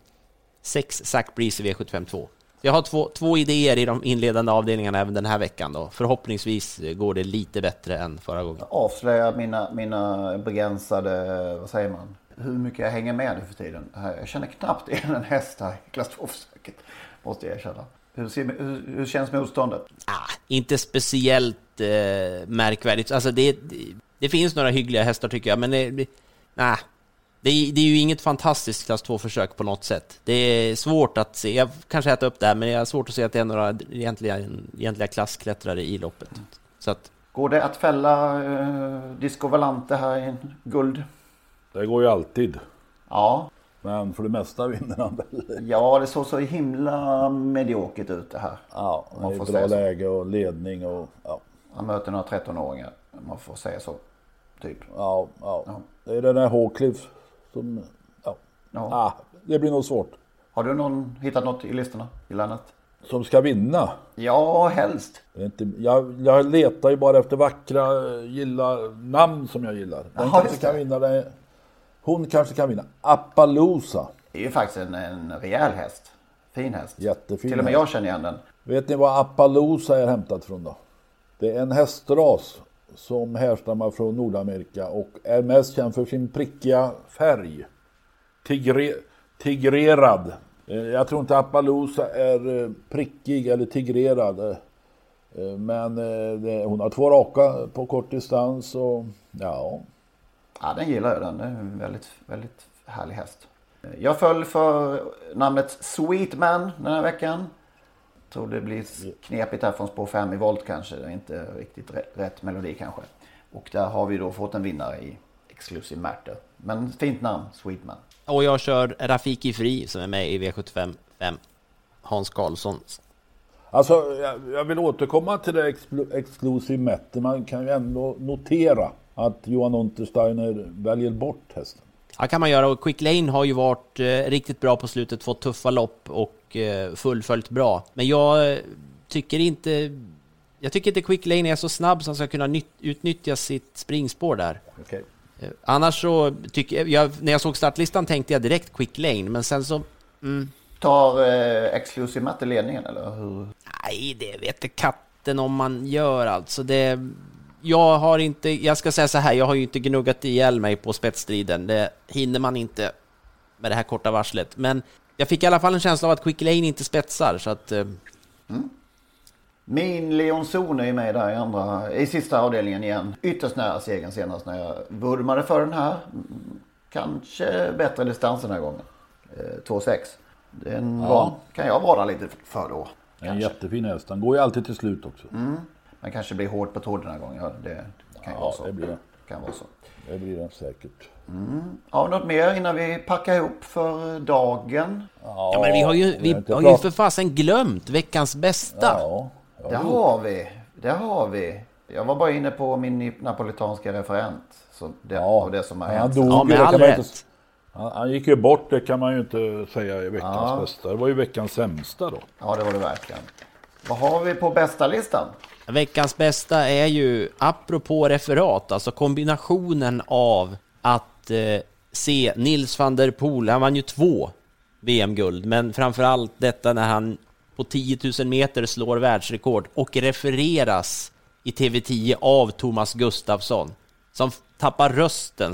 6 Zach Breeze i V75-2. Jag har två idéer i de inledande avdelningarna även den här veckan då. Förhoppningsvis går det lite bättre än förra gången. Jag avslöjar mina begränsade, vad säger man, hur mycket jag hänger med nu för tiden. Jag känner knappt en häst här i klass 2-försöket, måste jag erkänna. Hur känns motståndet? Inte speciellt märkvärdigt. Alltså det finns några hyggliga hästar tycker jag, men det är ju inget fantastiskt klass 2-försök på något sätt. Det är svårt att se. Jag kanske äter upp det här, men det är svårt att se att det är några egentliga klassklättrare i loppet. Så att... Går det att fälla Disco Valante här i en guld? Det går ju alltid. Ja. Men för det mesta vinner han väl. Ja, det såg så himla mediokert ut det här. Ja, man får bra läge och ledning och ja. Han möter några 13-åringar, man får säga så. Typ. Ja. Det är den här Håkliff som... Ja. Det blir nog svårt. Har du hittat något i listorna i landet? som ska vinna. Ja, helst. Jag letar ju bara efter vackra namn som jag gillar. Hon kanske kan vinna. Appaloosa. Det är ju faktiskt en rejäl häst. Fin häst. Jättefin. Till och med jag känner igen den. Vet ni vad Appaloosa är hämtat från då? Det är en hästras som härstammar från Nordamerika och är mest känd för sin prickiga färg. Tigrerad. Jag tror inte Appaloosa är prickig eller tigrerad. Men hon har 2 raka på kort distans och ja. Ja, den gillar jag den. Det är en väldigt, väldigt härlig häst. Jag föll för namnet Sweetman den här veckan. Tror det blir knepigt här från spår 5 i volt kanske. Det är inte riktigt rätt melodi kanske. Och där har vi då fått en vinnare i Exclusive Matter. Men fint namn, Sweetman. Och jag kör Rafiki Fri som är med i V75 5. Hans Karlsson. Alltså jag vill återkomma till det Exclusive Matter. Man kan ju ändå notera att Johan Untersteiner väljer bort hästen. Ja, kan man göra. Och Quick Lane har ju varit riktigt bra på slutet, fått tuffa lopp och fullföljt bra. Men jag tycker inte Quick Lane är så snabb som ska kunna utnyttja sitt springspår där. Okay. Annars så tycker jag, när jag såg startlistan tänkte jag direkt Quick Lane, men sen så... Tar Exclusive Matter ledningen eller hur? Nej, det vet inte katten om man gör alltså. Jag ska säga så här, jag har ju inte gnuggat ihjäl mig på spetsstriden. Det hinner man inte med det här korta varslet. Men jag fick i alla fall en känsla av att Quick Lane inte spetsar, så att... Min Leon Zon är med där i sista avdelningen igen. Ytterst nära segern senast när jag vurmade för den här. Kanske bättre distans den här gången. 2,6. Den kan jag vara lite för då. En jättefin häst. Den går ju alltid till slut också. Man kanske blir hård på tå den här gången. Ja, det kan vara så. Det blir det. Kan vara så. Det blir det säkert. Ja, något mer innan vi packar ihop för dagen? Ja, men vi har ju för fasen glömt veckans bästa. Ja. Det har vi. Jag var bara inne på min napolitanska referent. Så det som har hänt. Han gick ju bort, det kan man ju inte säga i veckans bästa. Det var ju veckans sämsta då. Ja, det var det verkligen. Vad har vi på bästa listan? Veckans bästa är ju, apropå referat, alltså kombinationen av att se Nils van der Poel. Han vann ju 2 VM-guld, men framförallt detta när han på 10 000 meter slår världsrekord och refereras i TV10 av Thomas Gustafsson som tappar rösten,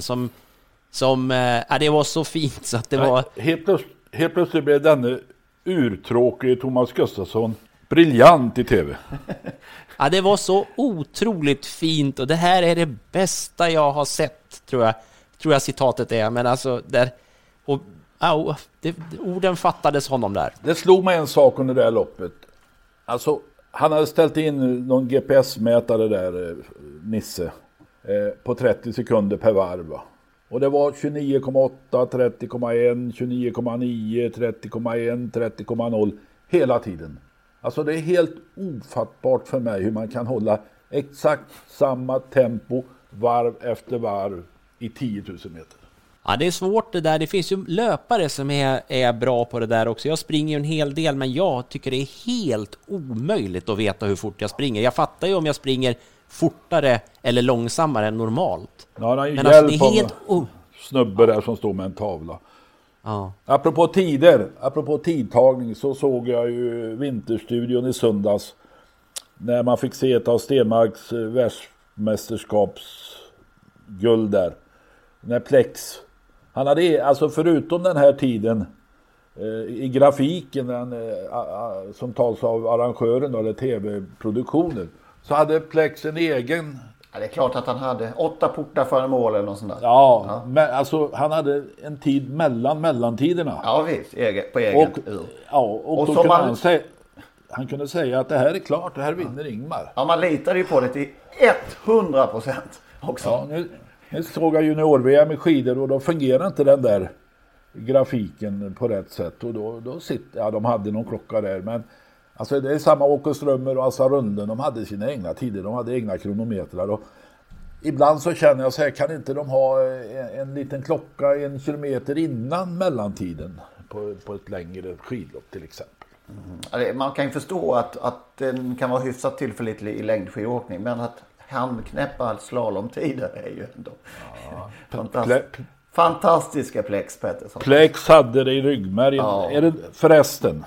det var så fint så att det var... Helt plötsligt blev denne urtråkig Thomas Gustafsson briljant i TV. Ja, det var så otroligt fint och det här är det bästa jag har sett, tror jag citatet är, men alltså där... Och orden fattades honom där. Det slog mig en sak under det här loppet. Alltså, han hade ställt in någon GPS-mätare där, Nisse, på 30 sekunder per varv. Och det var 29,8, 30,1, 29,9, 30,1, 30,0 hela tiden. Alltså det är helt ofattbart för mig hur man kan hålla exakt samma tempo varv efter varv i 10 000 meter. Ja, det är svårt det där. Det finns ju löpare som är bra på det där också. Jag springer ju en hel del, men jag tycker det är helt omöjligt att veta hur fort jag springer. Jag fattar ju om jag springer fortare eller långsammare än normalt. Ja, han har ju hjälp alltså, det är helt snubbe där som står med en tavla. Ja. Apropå tidtagning så såg jag ju Vinterstudion i söndags när man fick se ett av Stenmarks världsmästerskapsguld där. När Plex, han hade alltså förutom den här tiden i grafiken som tas av arrangören eller tv-produktionen, så hade Plex en egen... Ja, det är klart att han hade 8 portar före mål eller något sånt där. Ja. Men alltså han hade en tid mellantiderna. Ja visst, på egen ur. Och då kunde han kunde säga att det här är klart, det här vinner Ingmar. Ja, man litade ju på det till 100% också. Ja, nu såg jag junior-VM i skidor och då fungerar inte den där grafiken på rätt sätt. Och då de hade någon klocka där, men alltså det är samma Åke Strömmer och Assa Runden, de hade sina egna tider, de hade egna kronometrar och ibland så känner jag så här, kan inte de ha en liten klocka 1 kilometer innan mellantiden på ett längre skidlopp till exempel? Man kan ju förstå att den kan vara hyfsat tillförlitlig i längdskidåkning, men att handknäppa slalomtider är ju ändå fantastiska Plex Pettersson. Plex hade det i ryggmärgen. Ja. Är det förresten?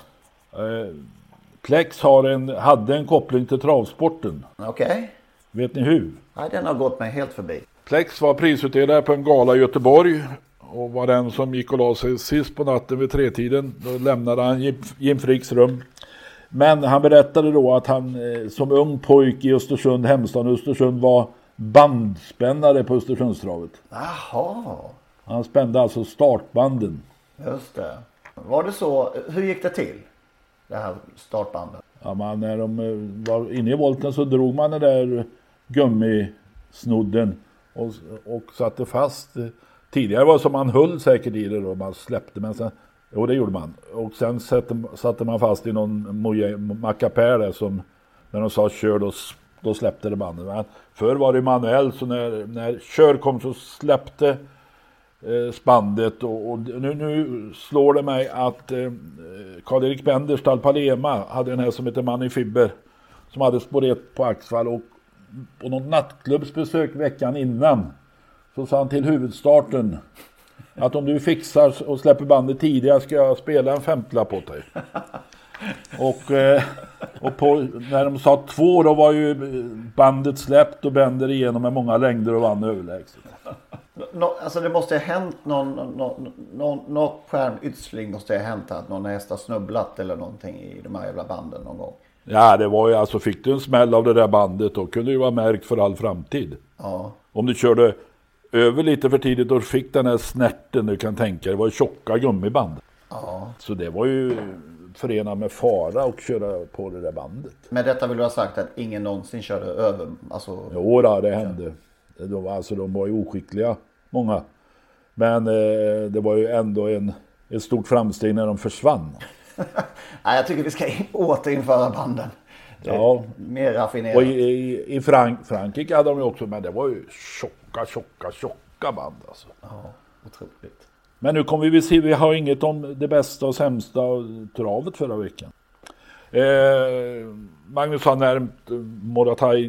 Plex hade en koppling till travsporten. Okej. Vet ni hur? Nej, den har gått mig helt förbi. Plex var prisutdelare på en gala i Göteborg och var den som gick och la sig sist på natten vid 3-tiden. Då lämnade han Jim Fricks rum. Men han berättade då att han som ung pojk i Östersund, hemstaden Östersund, var bandspännare på Östersundstravet. Jaha. Han spände alltså startbanden. Just det. Var det så? Hur gick det till? Det här startbandet? Ja, man, när de var inne i volten så drog man den där gummisnodden och satte fast. Tidigare var det som man höll säkert i det då, man släppte, men sen, jo det gjorde man. Och sen satte man fast i någon mackapär där som när de sa kör då släppte det bandet. Men förr var det manuellt, så när kör kom så släppte spandet och nu slår det mig att Karl-Erik Benders Talpalema hade den här som heter Manny Fibber som hade spår 1 på Axvall, och på något nattklubbsbesök veckan innan så sa han till huvudstarten att om du fixar och släpper bandet tidigare ska jag spela en 50-lapp på dig. Och när de sa 2 då var ju bandet släppt och Bender igenom med många längder och vann överlägset. Alltså det måste ha hänt något skärmytsling måste ha hänt, att någon häst har snubblat eller någonting i de här jävla banden någon gång. Ja, det var ju alltså, fick du en smäll av det där bandet då kunde det ju vara märkt för all framtid. Ja. Om du körde över lite för tidigt och fick den här snärten, du kan tänka, det var ju tjocka gummiband. Ja. Så det var ju förenat med fara att köra på det där bandet. Men detta vill du ha sagt att ingen någonsin körde över? Alltså... Jo då, det hände. De var ju oskickliga, många. Men det var ju ändå ett stort framsteg när de försvann. Nej, jag tycker vi ska återinföra banden. Ja. Mer raffinerat. Och i Frankrike hade de ju också, men det var ju tjocka band alltså. Ja, otroligt. Men nu kommer vi se, vi har inget om det bästa och sämsta travet förra veckan. Magnus har nämnt Morotai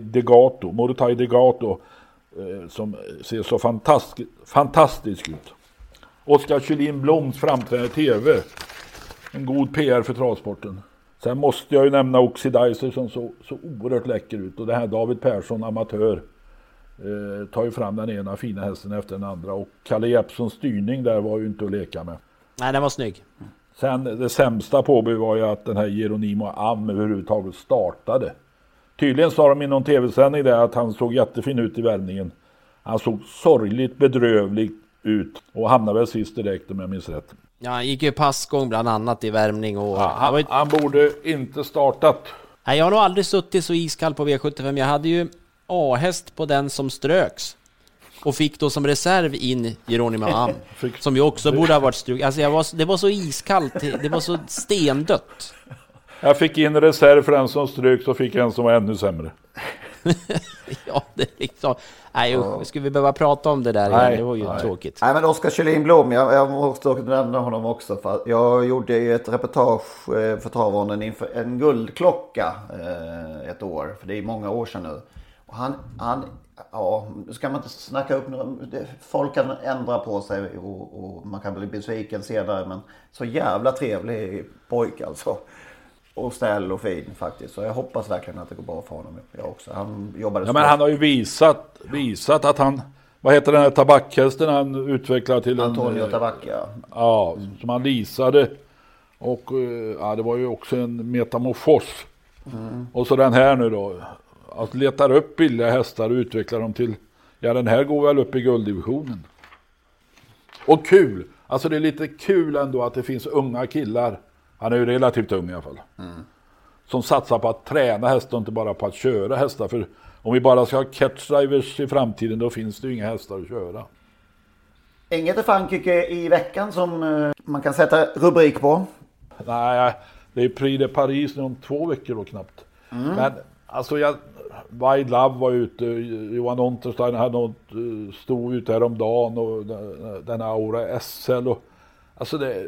Degato som ser så fantastisk ut. Oskar Kjellin Bloms framträdande i tv. En god PR för travsporten. Sen måste jag ju nämna Oxidizer som så oerhört läcker ut. Och det här David Persson, amatör, tar ju fram den ena fina hästen efter den andra. Och Kalle Jeppssons styrning där var ju inte att leka med. Nej, den var snygg. Sen det sämsta påby var ju att den här Geronimo Am överhuvudtaget startade. Tydligen sa de i någon tv-sändning där att han såg jättefin ut i värmningen. Han såg sorgligt bedrövligt ut och hamnade väl sist direkt om jag minns rätt. Ja, han gick ju passgång bland annat i värmning. Och ja, han borde inte startat. Nej, jag har nog aldrig suttit så iskall på V75. Jag hade ju A-häst på den som ströks. Och fick då som reserv in Geronimo Am. Som ju också borde ha varit struk. Alltså det var så iskallt. Det var så stendött. Jag fick in reserv för den som strök, så fick en som var ännu sämre. Ja, det är liksom... Nej, skulle vi behöva prata om det där igen? Det var ju tråkigt. Nej, men Oskar Kjellin Blom, jag måste nämna honom också. För jag gjorde ju ett reportage för Travronden inför en guldklocka ett år. För det är många år sedan nu. Och han ska man inte snacka upp folk kan ändra på sig och man kan bli besviken senare, men så jävla trevlig pojk alltså. Och snäll och fin faktiskt. Så jag hoppas verkligen att det går bra för honom. Jag också. Han jobbade men han har ju visat att han, vad heter den här tabackhästen han utvecklade till Antonio Tabacca. Ja, som han leasade. Och det var ju också en metamorfos. Och så den här nu då. Att letar upp billiga hästar och utvecklar dem till, den här går väl upp i gulddivisionen. Och kul, alltså det är lite kul ändå att det finns unga killar, han är ju relativt ung i alla fall, som satsar på att träna hästar och inte bara på att köra hästar. För om vi bara ska ha catchdrivers i framtiden, då finns det ju inga hästar att köra. Inget i Frankrike i veckan som man kan sätta rubrik på? Nej, det är Prix de Paris om 2 veckor då knappt. Men alltså Wide Love var ute, Johan Unterstein hade stod ute här om dagen och den Aura SL och alltså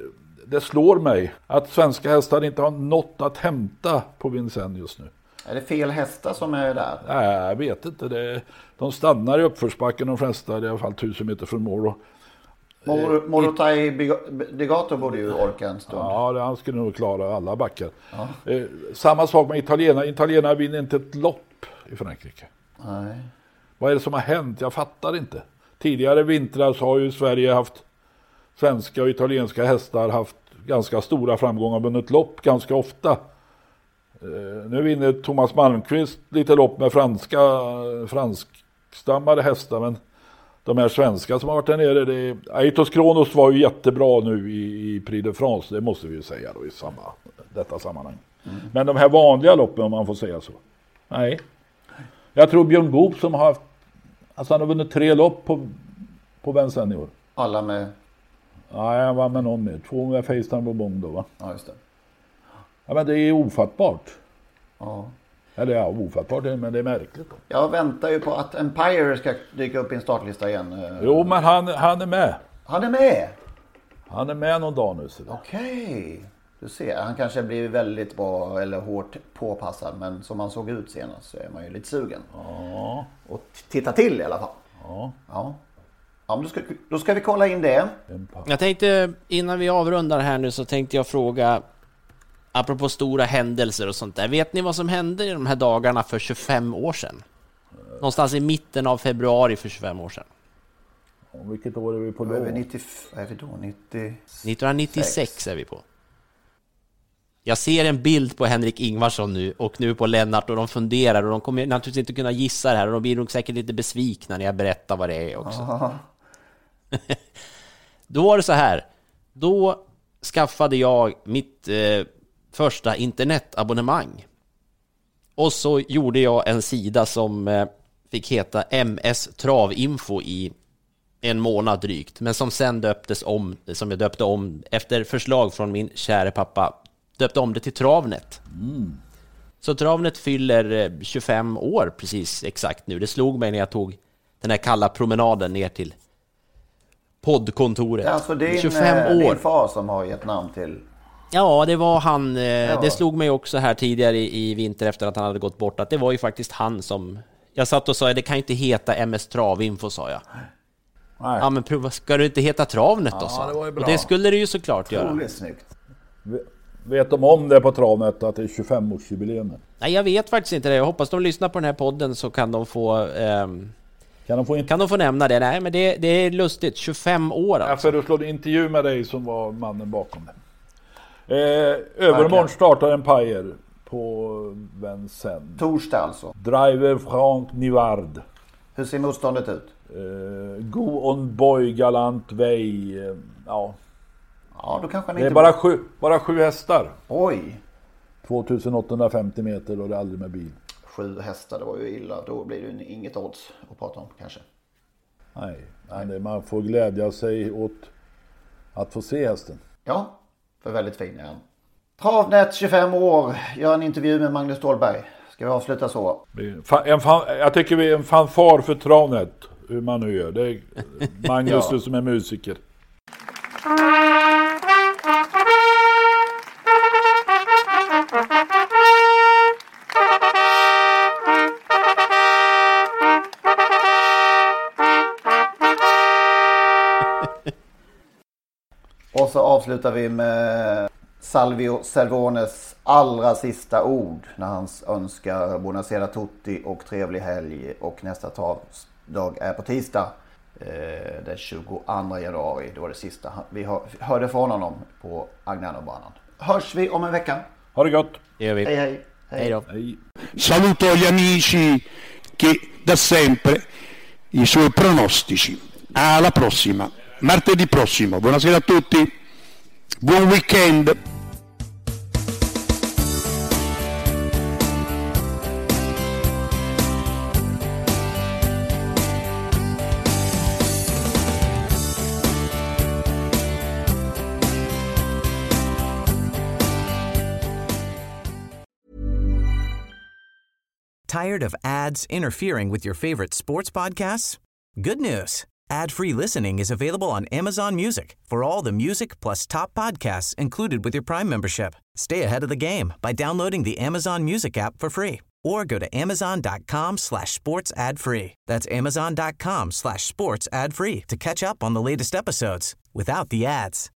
det slår mig att svenska hästar inte har något att hämta på Vincennes just nu. Är det fel hästar som är där? Nej, jag vet inte. De stannar i uppförsbacken de flesta, i alla fall 1000 meter från mål. Morotai Degato borde ju orka en stund. Ja, han skulle nog klara alla backar. Ja. Samma sak med italienarna. Italienarna vinner inte ett lopp i Frankrike. Nej. Vad är det som har hänt? Jag fattar inte. Tidigare vintrar så har ju Sverige haft svenska och italienska hästar haft ganska stora framgångar och vunnit lopp ganska ofta. Nu vinner Thomas Malmqvist lite lopp med franskstammade hästar, men de här svenska som har varit där nere, Aitos Kronos var ju jättebra nu i Prix de France, det måste vi ju säga då i detta sammanhang. Men de här vanliga loppen, om man får säga så. Nej. Jag tror Björn Goop som har haft, alltså han har vunnit 3 lopp på Vincennes i år. Alla med? Nej, han var med någon med. 2 med Facetime och Bong då, va? Ja, just det. Ja, men det är ofattbart. Ja. Eller ja, ofattbart, men det är märkligt. Då. Jag väntar ju på att Empire ska dyka upp i en startlista igen. Jo, men han är med. Han är med? Han är med någon dag nu. Okej. Du ser, han kanske blir väldigt bra eller hårt påpassad, men som han såg ut senast så är man ju lite sugen. Ja. Och titta till i alla fall. Ja. Ja. Ja, men då ska vi kolla in det. Jag tänkte, innan vi avrundar här nu, så tänkte jag fråga, apropå stora händelser och sånt där. Vet ni vad som hände i de här dagarna för 25 år sedan? Någonstans i mitten av februari för 25 år sedan. Vilket år är vi på då? Är vi då? 1996 är vi på. Jag ser en bild på Henrik Ingvarsson nu och nu på Lennart, och de funderar, och de kommer naturligtvis inte kunna gissa det här, och de blir nog säkert lite besvikna när jag berättar vad det är också. Då var det så här. Då skaffade jag mitt första internetabonnemang. Och så gjorde jag en sida som fick heta MS Travinfo i en månad drygt, men som sen döptes om, som jag döpte om efter förslag från min kära pappa, döpte om det till Travnet. Så Travnet fyller 25 år precis exakt nu. Det slog mig när jag tog den här kalla promenaden ner till poddkontoret. Alltså det är 25 år. Din far som har gett namn till... Ja, det var han. Det slog mig också här tidigare i vinter efter att han hade gått bort, att det var ju faktiskt han som... Jag satt och sa, det kan ju inte heta MS Travinfo, sa jag. Nej. Ja, men prova, ska du inte heta Travnet då? Ja, det var ju bra. Och det skulle det ju såklart göra. Det är snyggt. Vet de om det på Travnet att det är 25-årsjubileum? Nej, jag vet faktiskt inte det. Jag hoppas de lyssnar på den här podden, så kan de få... Kan de få nämna det? Nej, men det är lustigt. 25 år alltså. Jag föreslår en intervju med dig som var mannen bakom det. Övermorgon startar Empire på Vincennes. Torsdag alltså. Driver Frank Nivard. Hur ser motståndet ut? Go on boy, galant way. Ja, då kanske det är bara 7 hästar. Oj. 2850 meter och det är aldrig med bil. 7 hästar, det var ju illa. Då blir det inget odds att prata om kanske. Nej, man får glädja sig åt att få se hästen. Ja, för väldigt fin är han. Travnet 25 år, gör en intervju med Magnus Ståhlberg. Ska vi avsluta så? Jag tycker vi är en fanfar för Travnet, hur man nu gör. Det är Magnus som är musiker. Och så avslutar vi med Salvio Cervones allra sista ord när han önskar Buonasera tutti och trevlig helg, och nästa travdag är på tisdag den 22 januari. Det var det sista vi hörde från honom på Agnano-banan. Hörs vi om en vecka. Ha det gott. Det gör vi. Hej då. Hej. Saluto gli amici che da sempre i suoi pronostici. Alla prossima, martedì prossimo. Buonasera a tutti, buon weekend. Tired of ads interfering with your favorite sports podcasts? Good news. Ad-free listening is available on Amazon Music for all the music plus top podcasts included with your Prime membership. Stay ahead of the game by downloading the Amazon Music app for free or go to amazon.com/sports ad free. That's amazon.com/sports ad free to catch up on the latest episodes without the ads.